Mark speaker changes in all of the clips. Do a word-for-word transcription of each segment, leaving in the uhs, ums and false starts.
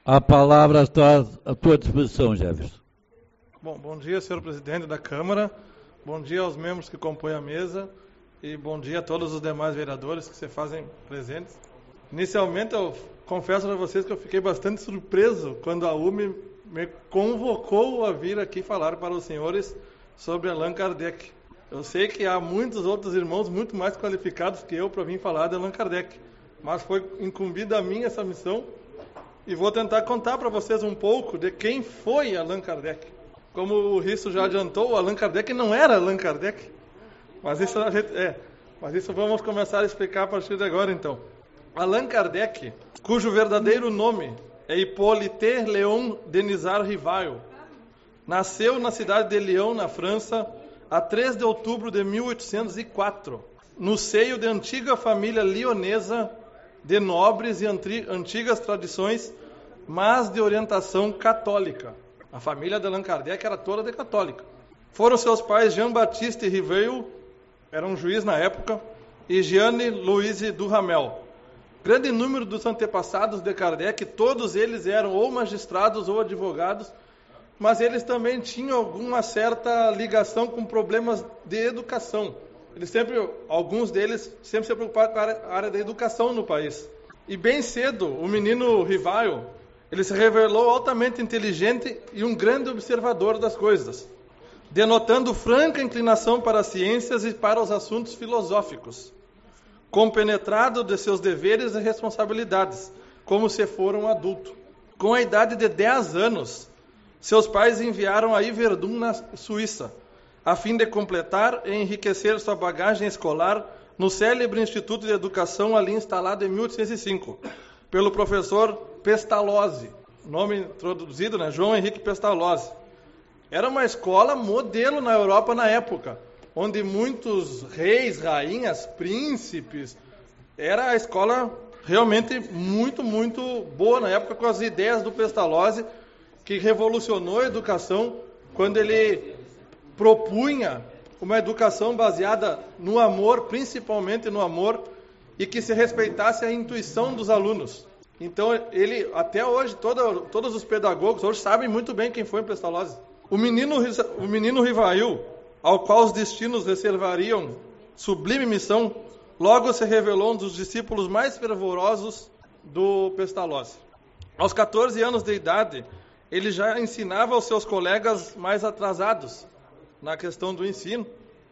Speaker 1: A palavra está à tua disposição, Jefferson.
Speaker 2: Bom, bom dia, senhor presidente da Câmara, bom dia aos membros que compõem a mesa e bom dia a todos os demais vereadores que se fazem presentes. Inicialmente, eu confesso a vocês que eu fiquei bastante surpreso quando a U M me convocou a vir aqui falar para os senhores sobre Allan Kardec. Eu sei que há muitos outros irmãos muito mais qualificados que eu para vir falar de Allan Kardec, mas foi incumbida a mim essa missão e vou tentar contar para vocês um pouco de quem foi Allan Kardec. Como o Risso já adiantou, Allan Kardec não era Allan Kardec, mas isso, a gente, é, mas isso vamos começar a explicar a partir de agora, então. Allan Kardec, cujo verdadeiro nome é Hippolyte Léon Denisard Rivail, nasceu na cidade de Lyon, na França, a três de outubro de mil oitocentos e quatro, no seio de antiga família lionesa de nobres e antigas tradições, mas de orientação católica. A família de Allan Kardec era toda de católica. Foram seus pais Jean-Baptiste Rivail, era um juiz na época, e Jeanne Louise Duhamel. Grande número dos antepassados de Kardec, todos eles eram ou magistrados ou advogados, mas eles também tinham alguma certa ligação com problemas de educação. Eles sempre, alguns deles sempre se preocuparam com a área da educação no país. E bem cedo, o menino Rivail, ele se revelou altamente inteligente e um grande observador das coisas, denotando franca inclinação para as ciências e para os assuntos filosóficos, compenetrado de seus deveres e responsabilidades, como se for um adulto. Com a idade de dez anos, seus pais enviaram a Yverdun, na Suíça, a fim de completar e enriquecer sua bagagem escolar no célebre Instituto de Educação ali instalado em mil oitocentos e cinco, pelo professor Pestalozzi, nome introduzido, né? João Henrique Pestalozzi. Era uma escola modelo na Europa na época, onde muitos reis, rainhas, príncipes, era a escola realmente muito, muito boa na época, com as ideias do Pestalozzi, que revolucionou a educação quando ele propunha uma educação baseada no amor, principalmente no amor, e que se respeitasse a intuição dos alunos. Então, ele, até hoje, todo, todos os pedagogos hoje sabem muito bem quem foi o Pestalozzi. O menino, o menino Rivail, ao qual os destinos reservariam sublime missão, logo se revelou um dos discípulos mais fervorosos do Pestalozzi. Aos catorze anos de idade, ele já ensinava aos seus colegas mais atrasados na questão do ensino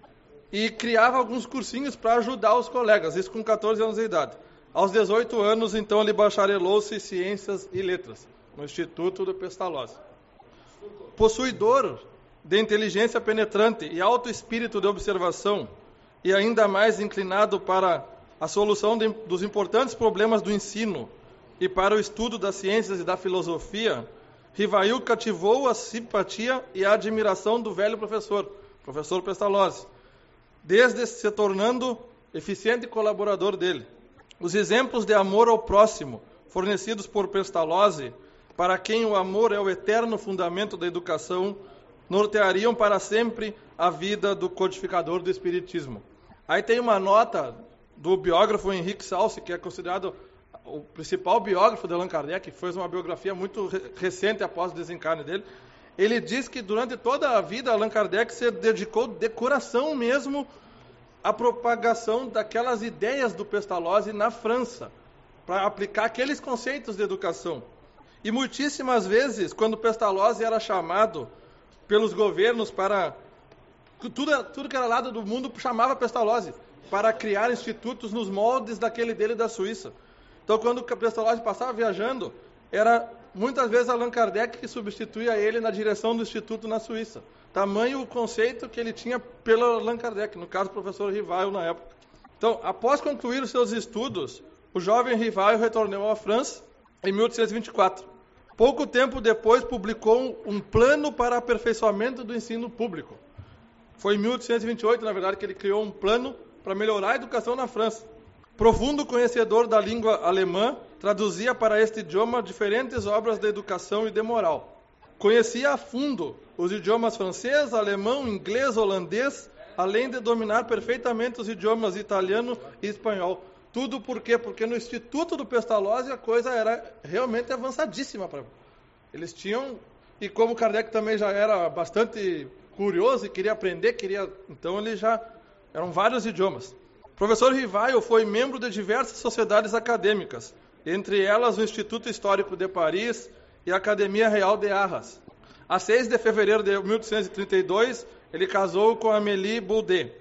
Speaker 2: e criava alguns cursinhos para ajudar os colegas, isso com catorze anos de idade. Aos dezoito anos, então, ele bacharelou-se em Ciências e Letras, no Instituto do Pestalozzi. Possuidor de inteligência penetrante e alto espírito de observação, e ainda mais inclinado para a solução de, dos importantes problemas do ensino e para o estudo das ciências e da filosofia, Rivail cativou a simpatia e a admiração do velho professor, professor Pestalozzi, desde se tornando eficiente colaborador dele. Os exemplos de amor ao próximo, fornecidos por Pestalozzi, para quem o amor é o eterno fundamento da educação, norteariam para sempre a vida do codificador do Espiritismo. Aí tem uma nota do biógrafo Henrique Salce, que é considerado o principal biógrafo de Allan Kardec, que fez uma biografia muito recente após o desencarne dele. Ele diz que durante toda a vida Allan Kardec se dedicou de coração mesmo à propagação daquelas ideias do Pestalozzi na França, para aplicar aqueles conceitos de educação. E muitíssimas vezes, quando Pestalozzi era chamado pelos governos para... Tudo, tudo que era lado do mundo chamava Pestalozzi para criar institutos nos moldes daquele dele da Suíça. Então, quando o Pestalozzi passava viajando, era muitas vezes Allan Kardec que substituía ele na direção do instituto na Suíça. Tamanho o conceito que ele tinha pelo Allan Kardec, no caso, o professor Rivail na época. Então, após concluir os seus estudos, o jovem Rivail retornou à França em mil oitocentos e vinte e quatro. Pouco tempo depois, publicou um plano para aperfeiçoamento do ensino público. Foi em mil oitocentos e vinte e oito, na verdade, que ele criou um plano para melhorar a educação na França. Profundo conhecedor da língua alemã, traduzia para este idioma diferentes obras de educação e de moral. Conhecia a fundo os idiomas francês, alemão, inglês, holandês, além de dominar perfeitamente os idiomas italiano e espanhol. Tudo por quê? Porque no Instituto do Pestalozzi a coisa era realmente avançadíssima. Pra... Eles tinham, e como Kardec também já era bastante curioso e queria aprender, queria, então ele já eram vários idiomas. O professor Rivaio foi membro de diversas sociedades acadêmicas, entre elas o Instituto Histórico de Paris e a Academia Real de Arras. A seis de fevereiro de mil oitocentos e trinta e dois, ele casou com Amélie Boudet.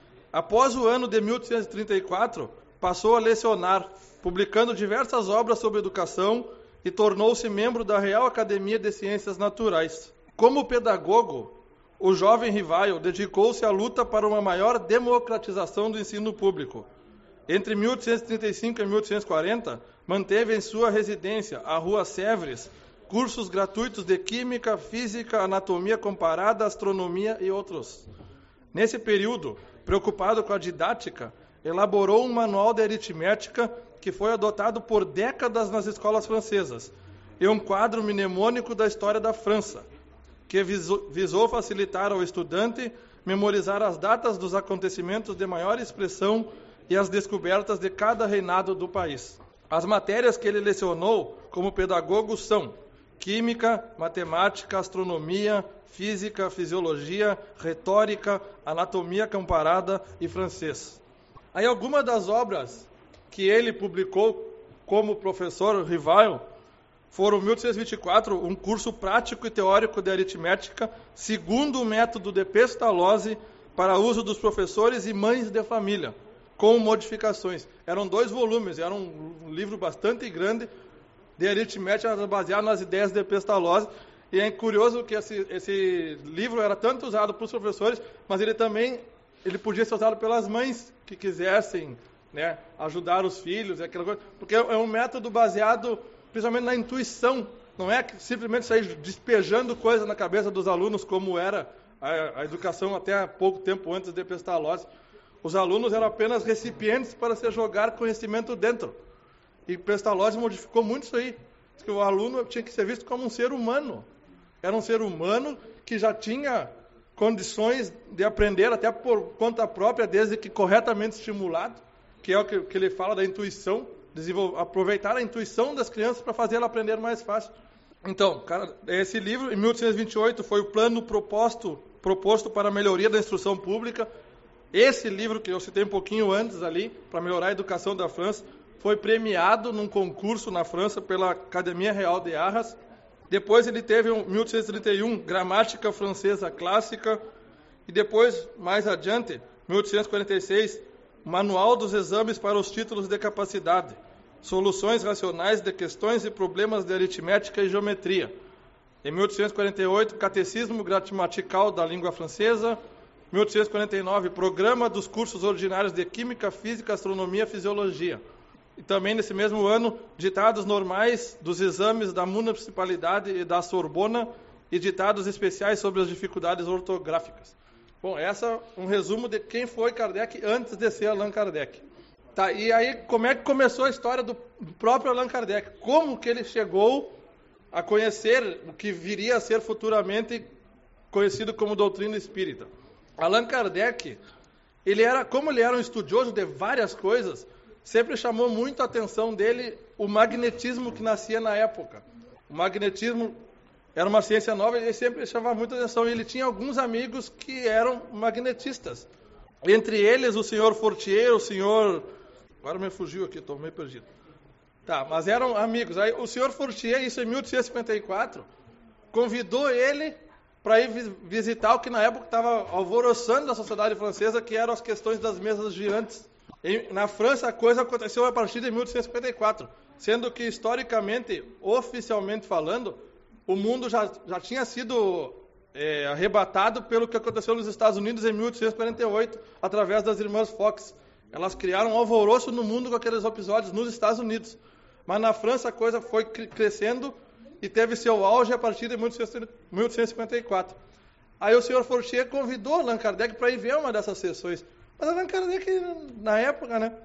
Speaker 2: Após o ano de mil oitocentos e trinta e quatro, passou a lecionar, publicando diversas obras sobre educação e tornou-se membro da Real Academia de Ciências Naturais. Como pedagogo, o jovem Rivaio dedicou-se à luta para uma maior democratização do ensino público. Entre mil oitocentos e trinta e cinco e mil oitocentos e quarenta, manteve em sua residência, a Rua Sèvres, cursos gratuitos de Química, Física, Anatomia Comparada, Astronomia e outros. Nesse período, preocupado com a didática, elaborou um manual de aritmética que foi adotado por décadas nas escolas francesas e um quadro mnemônico da história da França, que visou facilitar ao estudante memorizar as datas dos acontecimentos de maior expressão e as descobertas de cada reinado do país. As matérias que ele lecionou como pedagogo são Química, Matemática, Astronomia, Física, Fisiologia, Retórica, Anatomia Comparada e Francês. Aí algumas das obras que ele publicou como professor Rivaio foram, em mil oitocentos e vinte e quatro, um curso prático e teórico de aritmética, segundo o método de Pestalozzi, para uso dos professores e mães de família, com modificações. Eram dois volumes, era um livro bastante grande de aritmética baseado nas ideias de Pestalozzi. E é curioso que esse, esse livro era tanto usado pelos professores, mas ele também ele podia ser usado pelas mães que quisessem, né, ajudar os filhos, aquela coisa, porque é um método baseado principalmente na intuição, não é simplesmente sair despejando coisa na cabeça dos alunos, como era a, a educação até há pouco tempo antes de Pestalozzi. Os alunos eram apenas recipientes para se jogar conhecimento dentro. E Pestalozzi modificou muito isso aí. Diz que o aluno tinha que ser visto como um ser humano. Era um ser humano que já tinha condições de aprender até por conta própria, desde que corretamente estimulado, que é o que, que ele fala da intuição, aproveitar a intuição das crianças para fazer ela aprender mais fácil. Então, cara, esse livro, em mil oitocentos e vinte e oito, foi o plano proposto, proposto para a melhoria da instrução pública. Esse livro, que eu citei um pouquinho antes ali, para melhorar a educação da França, foi premiado num concurso na França pela Academia Real de Arras. Depois ele teve, em mil oitocentos e trinta e um, Gramática Francesa Clássica. E depois, mais adiante, mil oitocentos e quarenta e seis, Manual dos Exames para os Títulos de Capacidade. Soluções racionais de questões e problemas de aritmética e geometria. Em mil oitocentos e quarenta e oito, Catecismo Gramatical da Língua Francesa. mil oitocentos e quarenta e nove, Programa dos Cursos Ordinários de Química, Física, Astronomia e Fisiologia. E também, nesse mesmo ano, ditados normais dos exames da Municipalidade e da Sorbona e ditados especiais sobre as dificuldades ortográficas. Bom, essa é um resumo de quem foi Kardec antes de ser Allan Kardec. Tá, e aí, como é que começou a história do próprio Allan Kardec? Como que ele chegou a conhecer o que viria a ser futuramente conhecido como doutrina espírita? Allan Kardec, ele era, como ele era um estudioso de várias coisas, sempre chamou muito a atenção dele o magnetismo que nascia na época. O magnetismo era uma ciência nova e ele sempre chamava muita atenção. E ele tinha alguns amigos que eram magnetistas. Entre eles, o senhor Fortier, o senhor... Agora me fugiu aqui, estou meio perdido. Tá, mas eram amigos. Aí o senhor Fortier, isso em mil oitocentos e cinquenta e quatro, convidou ele para ir visitar o que na época estava alvoroçando a sociedade francesa, que eram as questões das mesas girantes. E, na França, a coisa aconteceu a partir de mil oitocentos e cinquenta e quatro, sendo que, historicamente, oficialmente falando, o mundo já, já tinha sido é, arrebatado pelo que aconteceu nos Estados Unidos em mil oitocentos e quarenta e oito, através das irmãs Fox. Elas criaram um alvoroço no mundo com aqueles episódios nos Estados Unidos. Mas na França a coisa foi crescendo e teve seu auge a partir de mil oitocentos e cinquenta e quatro. Aí o senhor Fortier convidou Allan Kardec para ir ver uma dessas sessões. Mas Allan Kardec, na época, né,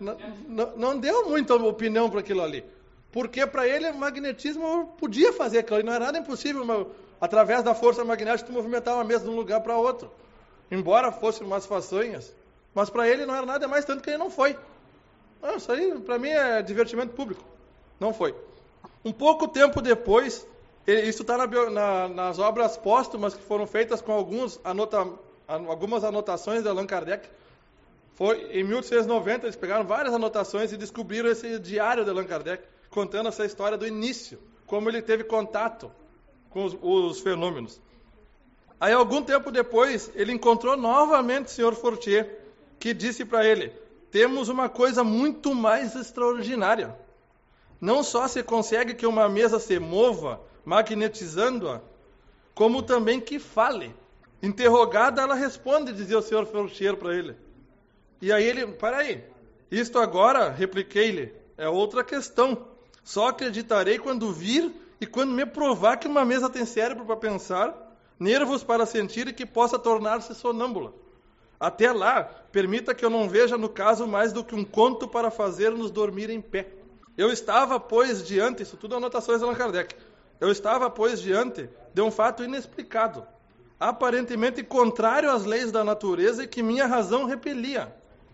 Speaker 2: não, não deu muita opinião para aquilo ali. Porque para ele o magnetismo podia fazer aquilo ali. Não era nada impossível, mas, através da força magnética, movimentar uma mesa de um lugar para outro. Embora fossem umas façanhas. Mas para ele não era nada mais, tanto que ele não foi. Ah, isso aí, para mim, é divertimento público. Não foi. Um pouco tempo depois, isso está na, na, nas obras póstumas que foram feitas com alguns anota, algumas anotações de Allan Kardec. Foi em mil oitocentos e noventa, eles pegaram várias anotações e descobriram esse diário de Allan Kardec, contando essa história do início, como ele teve contato com os, os fenômenos. Aí, algum tempo depois, ele encontrou novamente o senhor Fortier, que disse para ele: temos uma coisa muito mais extraordinária. Não só se consegue que uma mesa se mova, magnetizando-a, como também que fale. Interrogada, ela responde, dizia o senhor Fortier para ele. E aí ele, peraí, isto agora, repliquei-lhe, é outra questão. Só acreditarei quando vir e quando me provar que uma mesa tem cérebro para pensar, nervos para sentir e que possa tornar-se sonâmbula. Até lá, permita que eu não veja no caso mais do que um conto para fazer-nos dormir em pé. Eu estava, pois, diante, isso tudo é anotações de Allan Kardec, eu estava, pois, diante de um fato inexplicado, aparentemente contrário às leis da natureza e que minha razão repelia.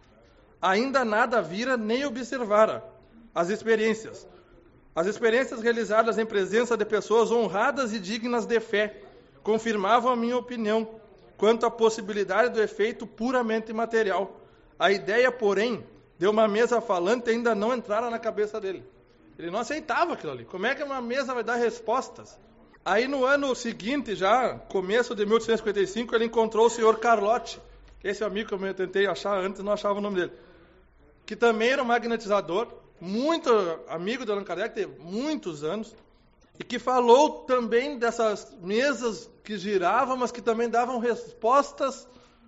Speaker 2: Ainda nada vira nem observara. As experiências. As experiências realizadas em presença de pessoas honradas e dignas de fé confirmavam a minha opinião quanto à possibilidade do efeito puramente material. A ideia, porém, de uma mesa falante ainda não entrara na cabeça dele. Ele não aceitava aquilo ali. Como é que uma mesa vai dar respostas? Aí no ano seguinte, já, começo de mil oitocentos e cinquenta e cinco, ele encontrou o senhor Carlotti, esse amigo que eu tentei achar antes, não achava o nome dele, que também era um magnetizador, muito amigo de Allan Kardec, teve muitos anos, e que falou também dessas mesas que giravam, mas que também davam respostas.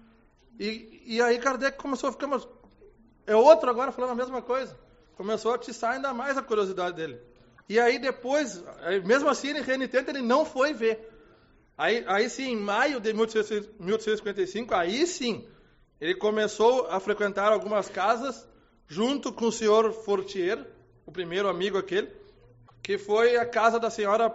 Speaker 2: E, e aí Kardec começou a ficar... Mas é outro agora falando a mesma coisa. Começou a atiçar ainda mais a curiosidade dele. E aí depois, mesmo assim, ele renitente, ele não foi ver. Aí, aí sim, em maio de mil oitocentos e cinquenta e cinco, aí sim, ele começou a frequentar algumas casas, junto com o senhor Fortier, o primeiro amigo aquele, que foi a casa da senhora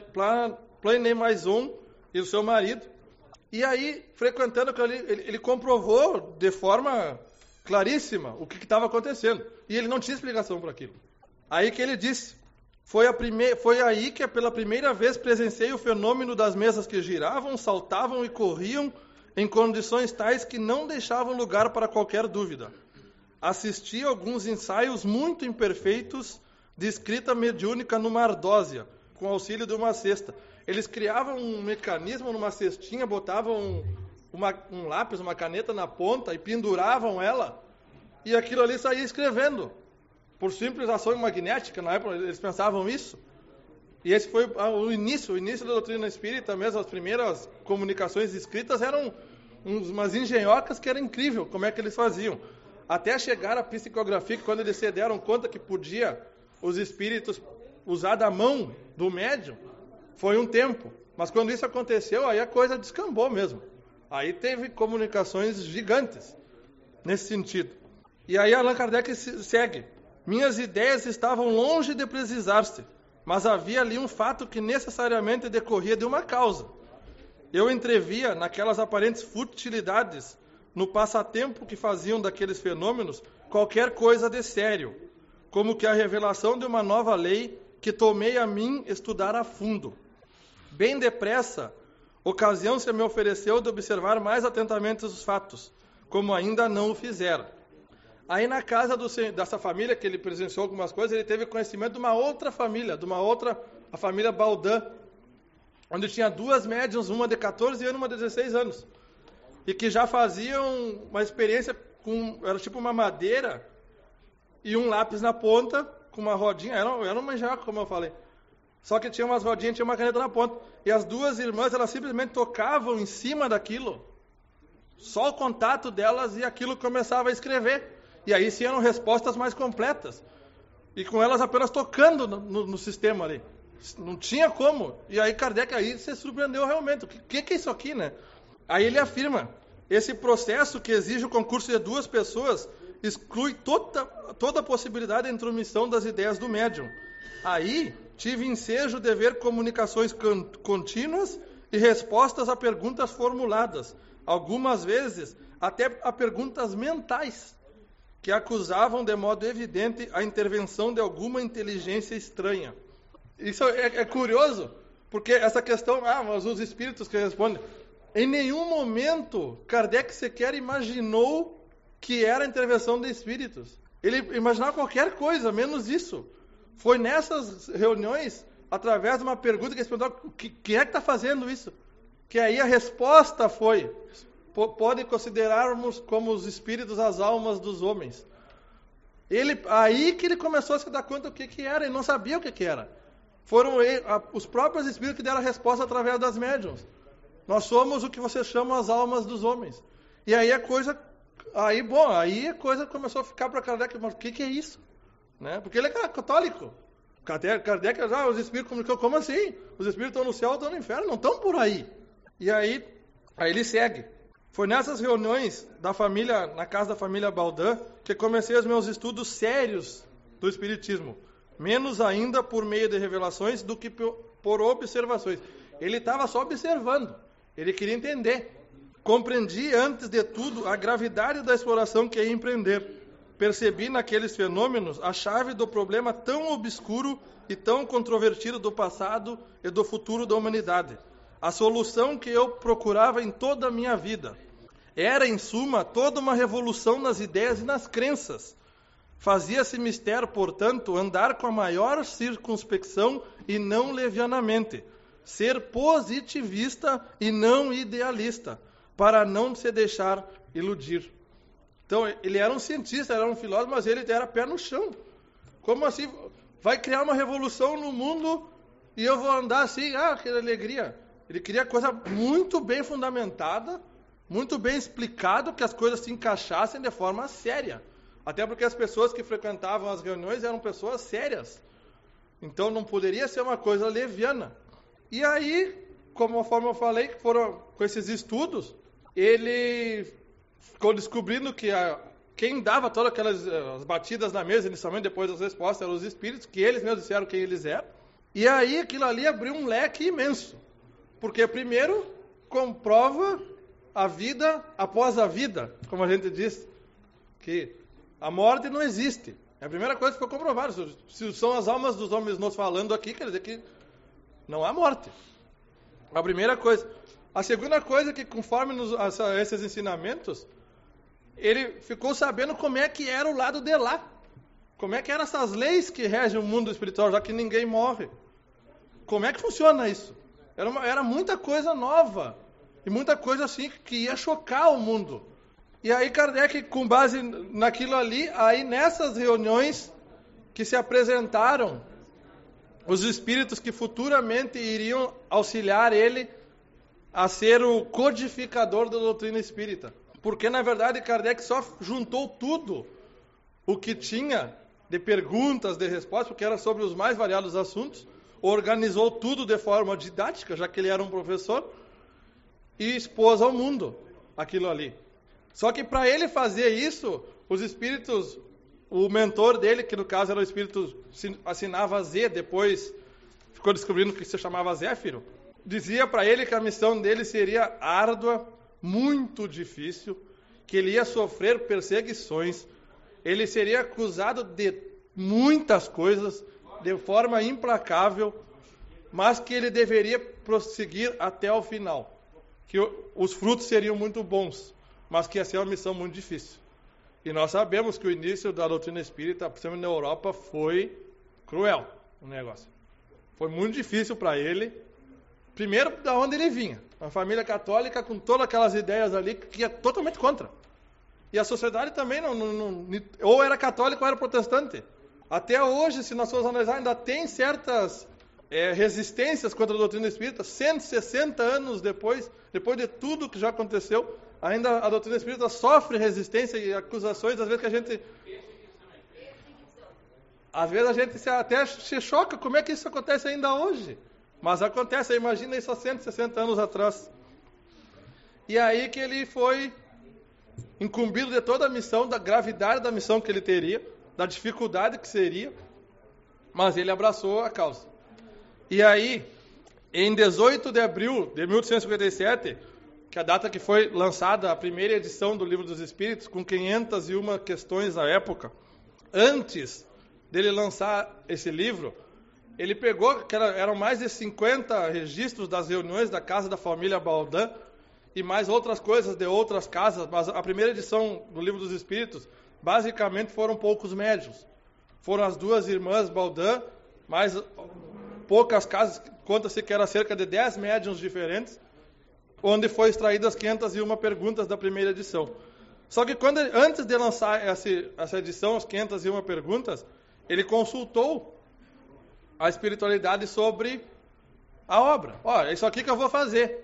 Speaker 2: Plane-Maison e o seu marido. E aí, frequentando aquilo ali, ele, ele comprovou de forma claríssima o que estava acontecendo. E ele não tinha explicação para aquilo. Aí que ele disse, foi, a prime... foi aí que pela primeira vez presenciei o fenômeno das mesas que giravam, saltavam e corriam em condições tais que não deixavam lugar para qualquer dúvida. Assisti a alguns ensaios muito imperfeitos de escrita mediúnica numa ardósia, com auxílio de uma cesta. Eles criavam um mecanismo numa cestinha, botavam um, uma, um lápis, uma caneta na ponta e penduravam ela, e aquilo ali saía escrevendo. Por simples ação magnética, na época eles pensavam isso. E esse foi o início, o início da doutrina espírita mesmo, as primeiras comunicações escritas eram umas engenhocas que era incrível como é que eles faziam. Até chegar à psicografia, que quando eles se deram conta que podia os espíritos usar da mão do médium, foi um tempo. Mas quando isso aconteceu, aí a coisa descambou mesmo. Aí teve comunicações gigantes nesse sentido. E aí Allan Kardec segue. Minhas ideias estavam longe de precisar-se, mas havia ali um fato que necessariamente decorria de uma causa. Eu entrevia naquelas aparentes futilidades, no passatempo que faziam daqueles fenômenos, qualquer coisa de sério, como que a revelação de uma nova lei que tomei a mim estudar a fundo. Bem depressa, ocasião se me ofereceu de observar mais atentamente os fatos, como ainda não o fizera. Aí na casa do, dessa família, que ele presenciou algumas coisas, ele teve conhecimento de uma outra família, de uma outra, a família Baldan, onde tinha duas médiuns, uma de catorze anos e uma de dezesseis anos, e que já faziam uma experiência com, era tipo uma madeira e um lápis na ponta, com uma rodinha, era, era uma engenhoca, como eu falei, só que tinha umas rodinhas, tinha uma caneta na ponta, e as duas irmãs, elas simplesmente tocavam em cima daquilo, só o contato delas, e aquilo começava a escrever. E aí sim eram respostas mais completas. E com elas apenas tocando no, no, no sistema ali. Não tinha como. E aí Kardec aí se surpreendeu realmente. O que, que é isso aqui, né? Aí ele afirma, esse processo que exige o concurso de duas pessoas exclui toda, toda a possibilidade de intromissão das ideias do médium. Aí tive ensejo de ver comunicações contínuas e respostas a perguntas formuladas. Algumas vezes até a perguntas mentais. que acusavam de modo evidente a intervenção de alguma inteligência estranha. Isso é, é curioso, porque essa questão, ah, mas os espíritos que respondem, em nenhum momento Kardec sequer imaginou que era a intervenção de espíritos. Ele imaginava qualquer coisa, menos isso. Foi nessas reuniões, através de uma pergunta que eles perguntaram, quem é que está fazendo isso? Que aí a resposta foi, pode considerarmos como os espíritos as almas dos homens. Ele, aí que ele começou a se dar conta do que, que era, ele não sabia o que, que era. Foram ele, a, os próprios espíritos que deram a resposta através das médiuns. Nós somos o que vocês chamam as almas dos homens. E aí a coisa, aí bom, aí a coisa começou a ficar para Kardec, mas o que, que é isso? Né? Porque ele é católico. Kardec, Kardec já, os espíritos comunicam, como assim? Os espíritos estão no céu, estão no inferno, não estão por aí. E aí, aí ele segue. Foi nessas reuniões da família, na casa da família Baldin, que comecei os meus estudos sérios do espiritismo. Menos ainda por meio de revelações do que por observações. Ele estava só observando. Ele queria entender. Compreendi, antes de tudo, a gravidade da exploração que ia empreender. Percebi naqueles fenômenos a chave do problema tão obscuro e tão controvertido do passado e do futuro da humanidade. A solução que eu procurava em toda a minha vida. Era, em suma, toda uma revolução nas ideias e nas crenças. Fazia-se mistério, portanto, andar com a maior circunspecção e não levianamente. Ser positivista e não idealista, para não se deixar iludir. Então, ele era um cientista, era um filósofo, mas ele era pé no chão. Como assim? Vai criar uma revolução no mundo e eu vou andar assim? Ah, que alegria. Ele queria coisa muito bem fundamentada, muito bem explicado, que as coisas se encaixassem de forma séria. Até porque as pessoas que frequentavam as reuniões eram pessoas sérias. Então não poderia ser uma coisa leviana. E aí, conforme eu falei, que foram com esses estudos, ele ficou descobrindo que a, quem dava todas aquelas as batidas na mesa, inicialmente depois das respostas, eram os espíritos, que eles mesmos disseram quem eles eram. E aí aquilo ali abriu um leque imenso. Porque primeiro comprova a vida após a vida, como a gente diz, que a morte não existe. É a primeira coisa que ficou comprovada. Se são as almas dos homens nos falando aqui, quer dizer que não há morte. A primeira coisa. A segunda coisa é que, conforme nos, a, a esses ensinamentos, ele ficou sabendo como é que era o lado de lá. Como é que eram essas leis que regem o mundo espiritual, já que ninguém morre. Como é que funciona isso? Era, uma, era muita coisa nova. E muita coisa assim que ia chocar o mundo. E aí Kardec, com base naquilo ali, aí nessas reuniões que se apresentaram os espíritos que futuramente iriam auxiliar ele a ser o codificador da doutrina espírita. Porque, na verdade, Kardec só juntou tudo o que tinha de perguntas, de respostas, porque era sobre os mais variados assuntos, organizou tudo de forma didática, já que ele era um professor, e expôs ao mundo aquilo ali. Só que para ele fazer isso, os espíritos, o mentor dele, que no caso era o espírito, assinava Z, depois ficou descobrindo que se chamava Zéfiro, dizia para ele que a missão dele seria árdua, muito difícil, que ele ia sofrer perseguições, ele seria acusado de muitas coisas, de forma implacável, mas que ele deveria prosseguir até o final, que os frutos seriam muito bons, mas que ia ser uma missão muito difícil. E nós sabemos que o início da doutrina espírita, principalmente na Europa, foi cruel o negócio. Foi muito difícil para ele. Primeiro, da onde ele vinha. Uma família católica com todas aquelas ideias ali que ia totalmente contra. E a sociedade também, não, não, não, ou era católica ou era protestante. Até hoje, se nós formos analisar, ainda tem certas é, resistências contra a doutrina espírita. cento e sessenta anos depois, depois de tudo que já aconteceu, ainda a doutrina espírita sofre resistência e acusações, às vezes que a gente... Às vezes a gente se, até se choca, como é que isso acontece ainda hoje? Mas acontece, imagina isso há cento e sessenta anos atrás. E aí que ele foi incumbido de toda a missão, da gravidade da missão que ele teria, da dificuldade que seria, mas ele abraçou a causa. E aí, em dezoito de abril de mil oitocentos e cinquenta e sete, que a data que foi lançada a primeira edição do Livro dos Espíritos, com quinhentas e uma questões à época, antes dele lançar esse livro, ele pegou, que era, eram mais de cinquenta registros das reuniões da casa da família Baldin, e mais outras coisas de outras casas, mas a primeira edição do Livro dos Espíritos, basicamente foram poucos médiuns. Foram as duas irmãs Baldin, mais poucas casas, conta-se que era cerca de dez médiuns diferentes, onde foi extraídas quinhentas e uma perguntas da primeira edição. Só que quando ele, antes de lançar essa, essa edição, as quinhentas e uma perguntas, ele consultou a espiritualidade sobre a obra. Ó, é isso aqui que eu vou fazer.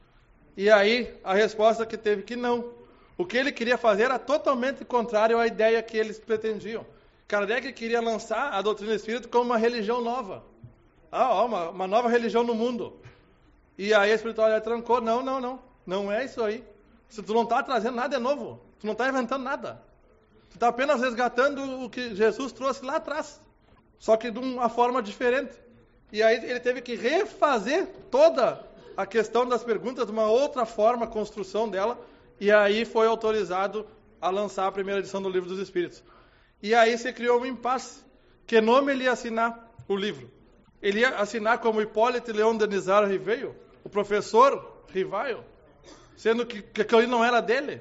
Speaker 2: E aí, a resposta que teve que não. O que ele queria fazer era totalmente contrário à ideia que eles pretendiam. Kardec queria lançar a doutrina espírita como uma religião nova. Ah, ó, uma, uma nova religião no mundo. E aí a espiritualidade trancou. Não, não, não. Não é isso aí. Se tu não está trazendo nada de novo. Tu não está inventando nada. Tu está apenas resgatando o que Jesus trouxe lá atrás. Só que de uma forma diferente. E aí ele teve que refazer toda a questão das perguntas de uma outra forma, a construção dela, e aí foi autorizado a lançar a primeira edição do Livro dos Espíritos. E aí se criou um impasse. Que nome ele ia assinar o livro? Ele ia assinar como Hipólito Leão Denizar Riveio, o professor Rivaio, sendo que, que aquilo não era dele.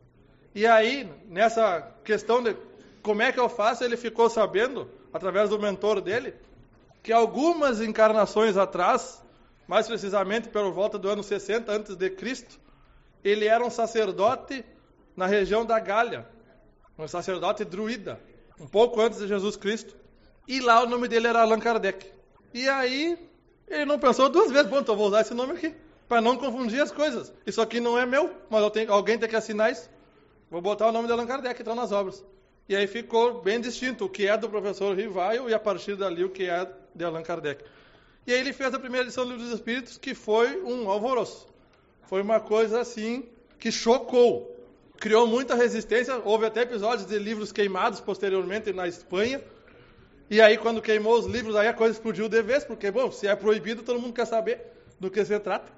Speaker 2: E aí, nessa questão de como é que eu faço, ele ficou sabendo, através do mentor dele, que algumas encarnações atrás, mais precisamente pela volta do ano sessenta antes de Cristo, ele era um sacerdote na região da Gália, um sacerdote druida, um pouco antes de Jesus Cristo, e lá o nome dele era Allan Kardec. E aí, ele não pensou duas vezes, bom, então eu vou usar esse nome aqui, para não confundir as coisas. Isso aqui não é meu, mas eu tenho, alguém tem que assinar isso. Vou botar o nome de Allan Kardec, então, nas obras. E aí ficou bem distinto o que é do professor Rivaio e a partir dali o que é de Allan Kardec. E aí ele fez a primeira edição do Livro dos Espíritos, que foi um alvoroço. Foi uma coisa assim que chocou. Criou muita resistência. Houve até episódios de livros queimados posteriormente na Espanha. E aí quando queimou os livros, aí a coisa explodiu de vez, porque, bom, se é proibido, todo mundo quer saber do que se trata.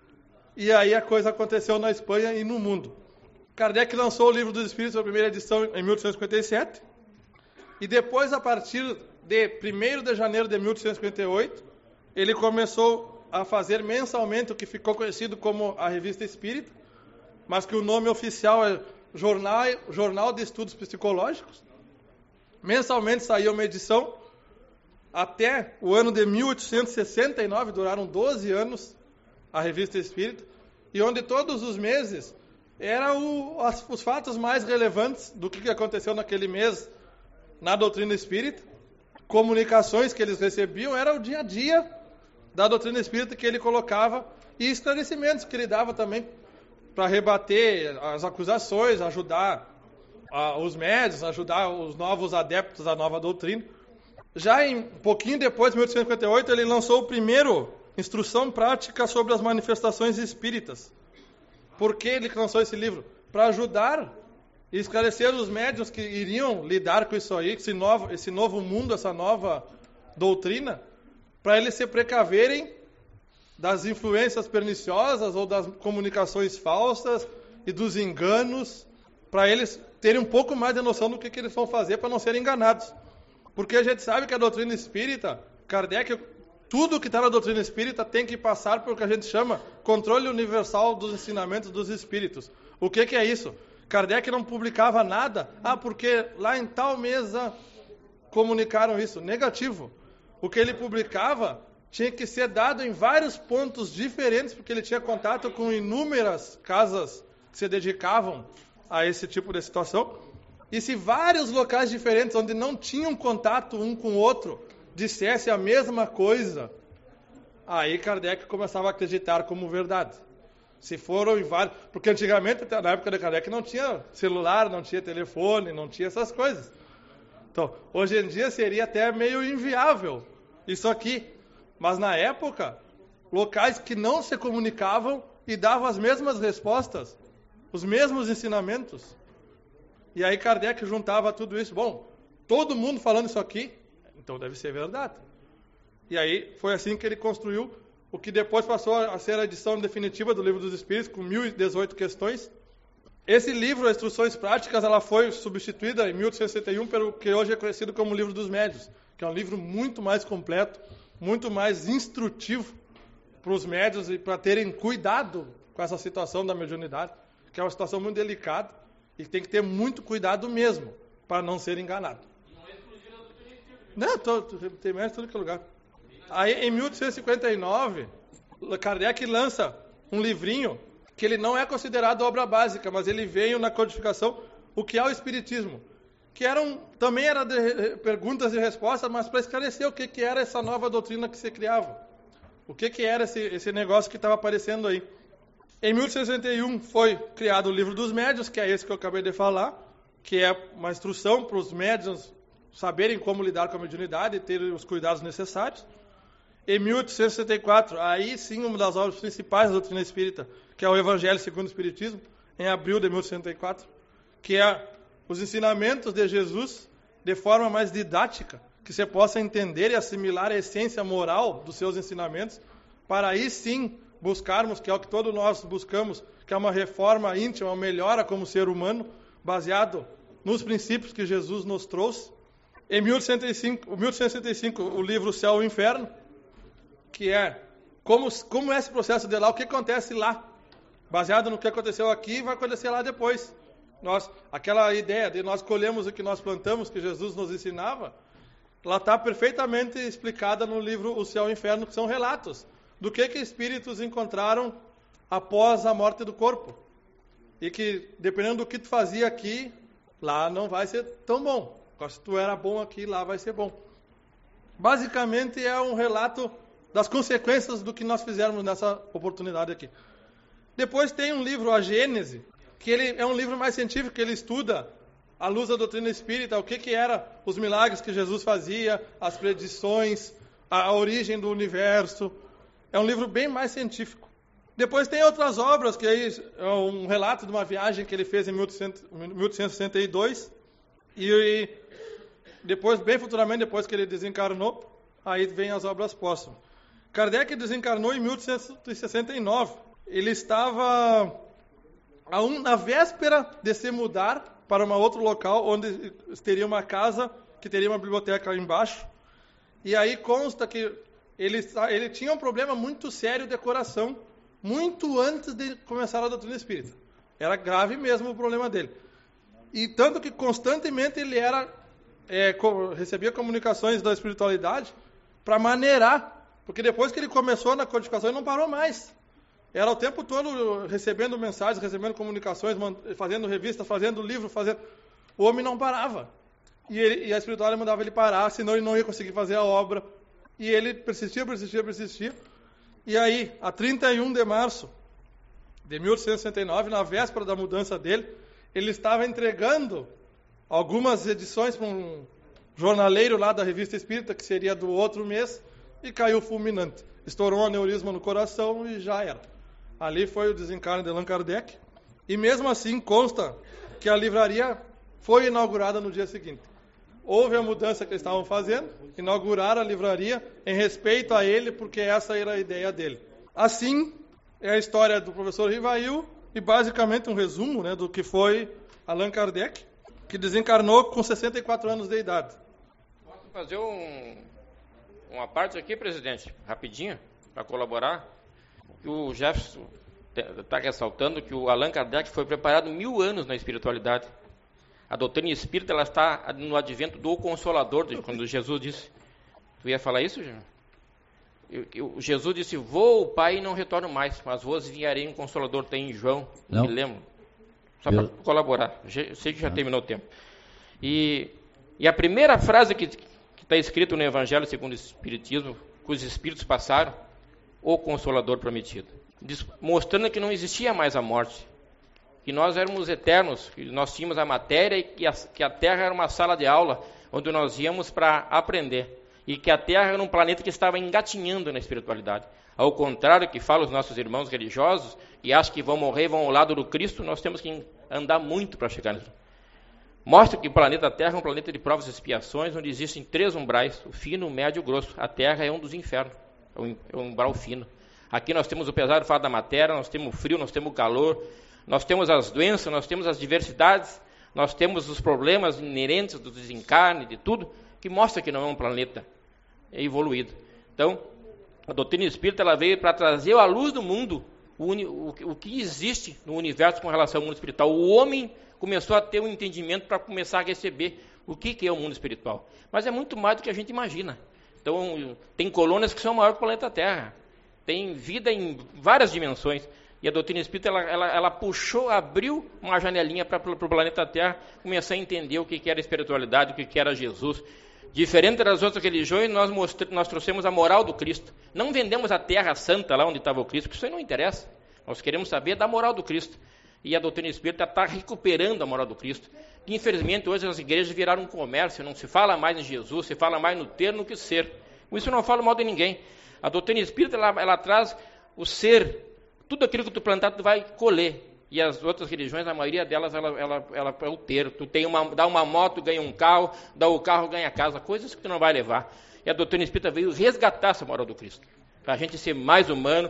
Speaker 2: E aí a coisa aconteceu na Espanha e no mundo. Kardec lançou o Livro dos Espíritos, a primeira edição, em mil oitocentos e cinquenta e sete. E depois, a partir de primeiro de janeiro de mil oitocentos e cinquenta e oito, ele começou a fazer mensalmente o que ficou conhecido como a Revista Espírita, mas que o nome oficial é Jornal, Jornal de Estudos Psicológicos. Mensalmente saía uma edição, até o ano de mil oitocentos e sessenta e nove, duraram doze anos a Revista Espírita, e onde todos os meses eram os fatos mais relevantes do que aconteceu naquele mês na doutrina espírita, comunicações que eles recebiam, era o dia a dia da doutrina espírita que ele colocava, e esclarecimentos que ele dava também para rebater as acusações, ajudar a, os médios, ajudar os novos adeptos da nova doutrina. Já em um pouquinho depois, de mil oitocentos e cinquenta e oito, ele lançou o primeiro Instrução Prática sobre as Manifestações Espíritas. Por que ele lançou esse livro? Para ajudar e esclarecer os médiuns que iriam lidar com isso aí, esse novo, esse novo mundo, essa nova doutrina, para eles se precaverem das influências perniciosas ou das comunicações falsas e dos enganos, para eles terem um pouco mais de noção do que, que eles vão fazer para não serem enganados. Porque a gente sabe que a doutrina espírita, Kardec, tudo que está na doutrina espírita tem que passar por o que a gente chama controle universal dos ensinamentos dos espíritos. O que, que é isso? Kardec não publicava nada, ah, porque lá em tal mesa comunicaram isso. Negativo. O que ele publicava tinha que ser dado em vários pontos diferentes, porque ele tinha contato com inúmeras casas que se dedicavam a esse tipo de situação. E se vários locais diferentes, onde não tinham contato um com o outro, dissesse a mesma coisa, aí Kardec começava a acreditar como verdade. Se foram em vários... Porque antigamente, na época de Kardec, não tinha celular, não tinha telefone, não tinha essas coisas. Então, hoje em dia seria até meio inviável isso aqui. Mas na época, locais que não se comunicavam e davam as mesmas respostas, os mesmos ensinamentos. E aí Kardec juntava tudo isso. Bom, todo mundo falando isso aqui, então deve ser verdade. E aí foi assim que ele construiu o que depois passou a ser a edição definitiva do Livro dos Espíritos, com mil e dezoito questões. Esse livro, Instruções Práticas, ela foi substituída em mil oitocentos e sessenta e um pelo que hoje é conhecido como Livro dos Médiuns, que é um livro muito mais completo, muito mais instrutivo para os médiuns e para terem cuidado com essa situação da mediunidade, que é uma situação muito delicada e tem que ter muito cuidado mesmo para não ser enganado. Não é exclusivo da doutrina espírita. Não, tô, tô, tem médios em todo que é lugar. Aí, em mil oitocentos e cinquenta e nove, Kardec lança um livrinho que ele não é considerado obra básica, mas ele veio na codificação o que é o Espiritismo, que eram, também era de perguntas e respostas, mas para esclarecer o que, que era essa nova doutrina que se criava, o que, que era esse, esse negócio que estava aparecendo aí. Em mil oitocentos e sessenta e um foi criado o Livro dos Médiuns, que é esse que eu acabei de falar, que é uma instrução para os médiuns saberem como lidar com a mediunidade e ter os cuidados necessários. Em mil oitocentos e sessenta e quatro, aí sim, uma das obras principais da doutrina espírita, que é o Evangelho segundo o Espiritismo, em abril de mil oitocentos e sessenta e quatro, que é os ensinamentos de Jesus de forma mais didática, que você possa entender e assimilar a essência moral dos seus ensinamentos, para aí sim buscarmos, que é o que todos nós buscamos, que é uma reforma íntima, uma melhora como ser humano, baseado nos princípios que Jesus nos trouxe. Em mil oitocentos e sessenta e cinco, o livro O Céu e o Inferno, que é como, como é esse processo de lá, o que acontece lá, baseado no que aconteceu aqui, vai acontecer lá depois. Nós, aquela ideia de nós colhemos o que nós plantamos, que Jesus nos ensinava, ela está perfeitamente explicada no livro O Céu e o Inferno, que são relatos do que que espíritos encontraram após a morte do corpo. E que, dependendo do que tu fazia aqui, lá não vai ser tão bom. Se tu era bom aqui, lá vai ser bom. Basicamente é um relato das consequências do que nós fizermos nessa oportunidade aqui. Depois tem um livro, A Gênese, que ele é um livro mais científico, que ele estuda, à luz da doutrina espírita, o que que era os milagres que Jesus fazia, as predições, a, a origem do universo. É um livro bem mais científico. Depois tem outras obras, que aí é um relato de uma viagem que ele fez em mil oitocentos e sessenta e dois, e, e depois, bem futuramente, depois que ele desencarnou, aí vem as obras póstumas. Kardec desencarnou em mil oitocentos e sessenta e nove. Ele estava a um, na véspera de se mudar para um outro local, onde teria uma casa, que teria uma biblioteca lá embaixo. E aí consta que ele, ele tinha um problema muito sério de coração, muito antes de começar a doutrina espírita. Era grave mesmo o problema dele. E tanto que constantemente ele era, é, recebia comunicações da espiritualidade para maneirar, porque depois que ele começou na codificação, ele não parou mais. Era o tempo todo recebendo mensagens, recebendo comunicações, fazendo revistas, fazendo livro, fazendo... O homem não parava. E, ele, e a espiritualidade mandava ele parar, senão ele não ia conseguir fazer a obra. E ele persistia, persistia, persistia. E aí, a trinta e um de março de mil oitocentos e sessenta e nove, na véspera da mudança dele, ele estava entregando algumas edições para um jornaleiro lá da Revista Espírita, que seria do outro mês, e caiu fulminante. Estourou um aneurisma no coração e já era. Ali foi o desencarne de Allan Kardec. E mesmo assim consta que a livraria foi inaugurada no dia seguinte. Houve a mudança que eles estavam fazendo, inauguraram a livraria em respeito a ele, porque essa era a ideia dele. Assim, é a história do professor Rivail e basicamente um resumo, né, do que foi Allan Kardec, que desencarnou com sessenta e quatro anos de idade.
Speaker 3: Posso fazer um, uma parte aqui, presidente, rapidinho, para colaborar? O Jefferson está ressaltando que o Allan Kardec foi preparado mil anos na espiritualidade. A doutrina espírita ela está no advento do Consolador, quando Jesus disse... Tu ia falar isso, Jean? Jesus disse, vou, Pai, e não retorno mais, mas vos enviarei um Consolador. Tem em João, não me lembro. Só para colaborar. Sei que já não. Terminou o tempo. E, e a primeira frase que está escrita no Evangelho segundo o Espiritismo, que os Espíritos passaram, o Consolador prometido, mostrando que não existia mais a morte, que nós éramos eternos, que nós tínhamos a matéria e que a, que a Terra era uma sala de aula onde nós íamos para aprender, e que a Terra era um planeta que estava engatinhando na espiritualidade. Ao contrário que falam os nossos irmãos religiosos, que acham que vão morrer e vão ao lado do Cristo, nós temos que andar muito para chegar nisso. Mostra que o planeta Terra é um planeta de provas e expiações, onde existem três umbrais, o fino, o médio e o grosso. A Terra é um dos infernos, é um umbral fino. Aqui nós temos o pesar do fato da matéria, nós temos o frio, nós temos o calor, nós temos as doenças, nós temos as diversidades, nós temos os problemas inerentes do desencarne, de tudo, que mostra que não é um planeta evoluído. Então, a doutrina espírita ela veio para trazer à luz do mundo o, uni, o, o que existe no universo com relação ao mundo espiritual. O homem começou a ter um entendimento para começar a receber o que, que é o mundo espiritual. Mas é muito mais do que a gente imagina. Então, tem colônias que são maior que o planeta Terra. Tem vida em várias dimensões. E a doutrina espírita, ela, ela, ela puxou, abriu uma janelinha para o planeta Terra começar a entender o que, que era espiritualidade, o que, que era Jesus. Diferente das outras religiões, nós, mostra, nós trouxemos a moral do Cristo. Não vendemos a terra santa lá onde estava o Cristo, porque isso aí não interessa. Nós queremos saber da moral do Cristo. E a doutrina espírita está recuperando a moral do Cristo. Que, infelizmente, hoje as igrejas viraram um comércio, não se fala mais em Jesus, se fala mais no ter no que ser. Com isso eu não falo mal de ninguém. A doutrina espírita, ela, ela traz o ser. Tudo aquilo que tu plantar, tu vai colher. E as outras religiões, a maioria delas, ela, ela, ela é o ter. Tu tem uma, dá uma moto, ganha um carro, dá o carro, ganha a casa. Coisas que tu não vai levar. E a doutrina espírita veio resgatar essa moral do Cristo. Para a gente ser mais humano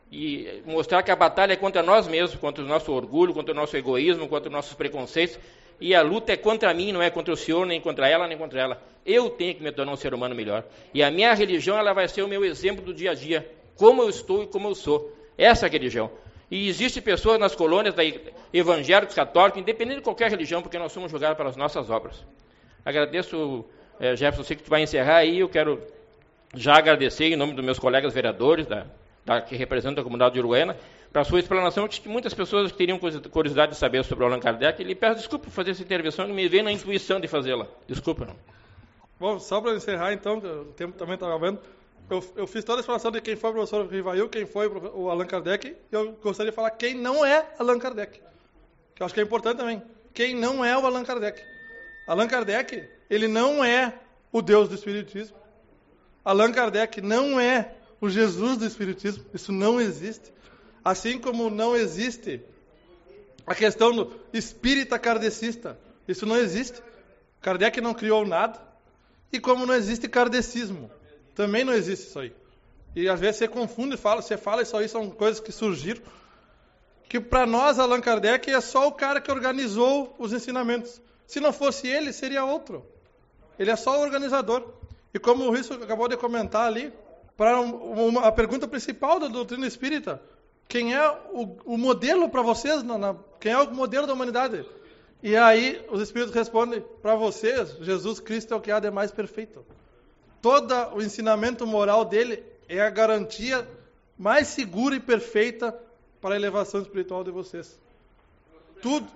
Speaker 3: e mostrar que a batalha é contra nós mesmos, contra o nosso orgulho, contra o nosso egoísmo, contra os nossos preconceitos. E a luta é contra mim, não é contra o Senhor, nem contra ela, nem contra ela. Eu tenho que me tornar um ser humano melhor. E a minha religião, ela vai ser o meu exemplo do dia a dia. Como eu estou e como eu sou. Essa é a religião. E existem pessoas nas colônias da evangélicos, católicos, independente de qualquer religião, porque nós somos julgados pelas nossas obras. Agradeço, eh, Jefferson, sei que tu vai encerrar aí, eu quero já agradecer em nome dos meus colegas vereadores, da, da, que representam a comunidade de Uruguaiana, para a sua explanação, que muitas pessoas teriam curiosidade de saber sobre o Allan Kardec, e lhe peço desculpa por fazer essa intervenção, que me veio na intuição de fazê-la. Desculpa. Não.
Speaker 2: Bom, só para encerrar, então, o tempo também estava vendo. Eu, eu fiz toda a explanação de quem foi o professor Rivail, quem foi o Allan Kardec, e eu gostaria de falar quem não é Allan Kardec, que eu acho que é importante também. Quem não é o Allan Kardec? Allan Kardec, ele não é o Deus do Espiritismo. Allan Kardec não é o Jesus do Espiritismo. Isso não existe. Assim como não existe a questão do espírita kardecista. Isso não existe. Kardec não criou nada. E como não existe kardecismo. Também não existe isso aí. E às vezes você confunde, fala, você fala isso aí, são coisas que surgiram. Que para nós, Allan Kardec é só o cara que organizou os ensinamentos. Se não fosse ele, seria outro. Ele é só o organizador. E como o Risso acabou de comentar ali, para um, a pergunta principal da doutrina espírita, quem é o, o modelo para vocês? Na, na, quem é o modelo da humanidade? E aí os espíritos respondem, para vocês, Jesus Cristo é o que há de mais perfeito. Todo o ensinamento moral dele é a garantia mais segura e perfeita para a elevação espiritual de vocês. Tudo,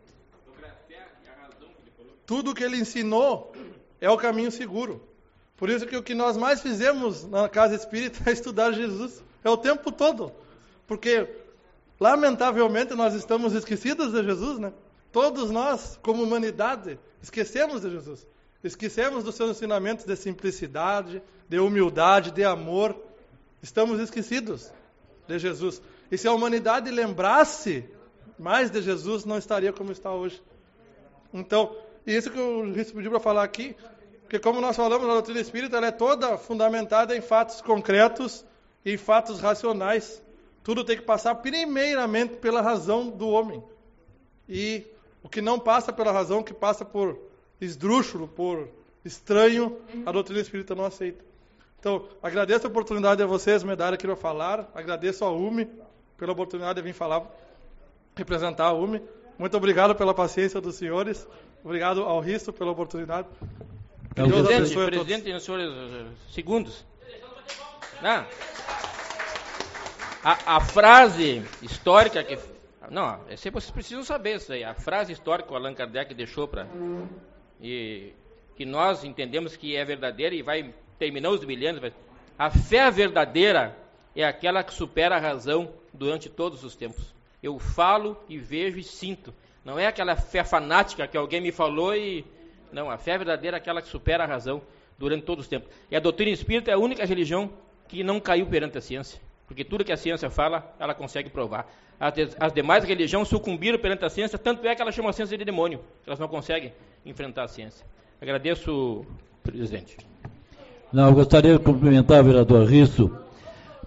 Speaker 2: tudo que ele ensinou é o caminho seguro. Por isso que o que nós mais fizemos na casa espírita é estudar Jesus. É o tempo todo. Porque, lamentavelmente, nós estamos esquecidos de Jesus, né? Todos nós, como humanidade, esquecemos de Jesus. Esquecemos dos seus ensinamentos de simplicidade, de humildade, de amor. Estamos esquecidos de Jesus. E se a humanidade lembrasse mais de Jesus, não estaria como está hoje. Então, e isso que o Risso pediu para falar aqui, porque como nós falamos, a doutrina espírita ela é toda fundamentada em fatos concretos e em fatos racionais. Tudo tem que passar primeiramente pela razão do homem. E o que não passa pela razão, que passa por esdrúxulo, por estranho, a doutrina espírita não aceita. Então, agradeço a oportunidade a vocês me darem aqui para falar, agradeço ao U M E pela oportunidade de vir falar, representar a U M E. Muito obrigado pela paciência dos senhores, obrigado ao Risto pela oportunidade.
Speaker 3: Que Deus presidente, abençoe a todos. Presidente, senhores, segundos. Não. A, a frase histórica que... Não, vocês precisam saber isso aí. A frase histórica que o Allan Kardec deixou para... E que nós entendemos que é verdadeira e vai terminar os milênios. Vai... A fé verdadeira é aquela que supera a razão durante todos os tempos. Eu falo e vejo e sinto. Não é aquela fé fanática que alguém me falou e... Não, a fé verdadeira é aquela que supera a razão durante todos os tempos. E a doutrina espírita é a única religião que não caiu perante a ciência. Porque tudo que a ciência fala, ela consegue provar. As, de, as demais religiões sucumbiram perante a ciência, tanto é que elas chamam a ciência de demônio. Elas não conseguem enfrentar a ciência. Agradeço, presidente.
Speaker 1: Não, eu gostaria de cumprimentar o vereador Risso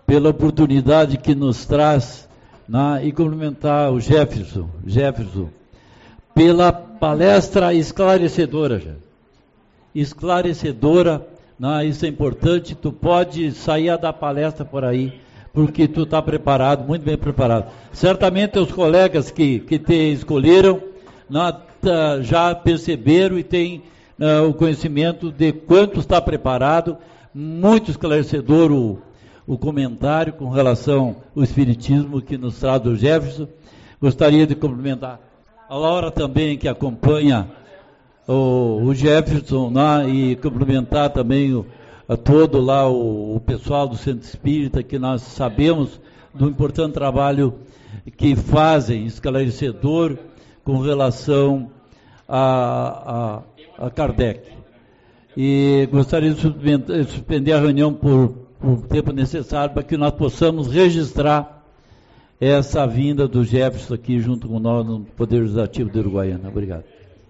Speaker 1: pela oportunidade que nos traz, né, e cumprimentar o Jefferson, Jefferson, pela palestra esclarecedora, já. esclarecedora, né, isso é importante, tu pode sair a dar palestra por aí, porque tu está preparado, muito bem preparado. Certamente os colegas que, que te escolheram, né, já perceberam e têm uh, o conhecimento de quanto está preparado, muito esclarecedor o, o comentário com relação ao Espiritismo que nos traz o Jefferson. Gostaria de cumprimentar a Laura também, que acompanha o, o Jefferson, né, e cumprimentar também o, a todo lá o, o pessoal do Centro Espírita, que nós sabemos do importante trabalho que fazem, esclarecedor, com relação a, a, a Kardec. E gostaria de suspender a reunião por, por tempo necessário para que nós possamos registrar essa vinda do Jefferson aqui junto com nós no Poder Legislativo de Uruguaiana. Obrigado.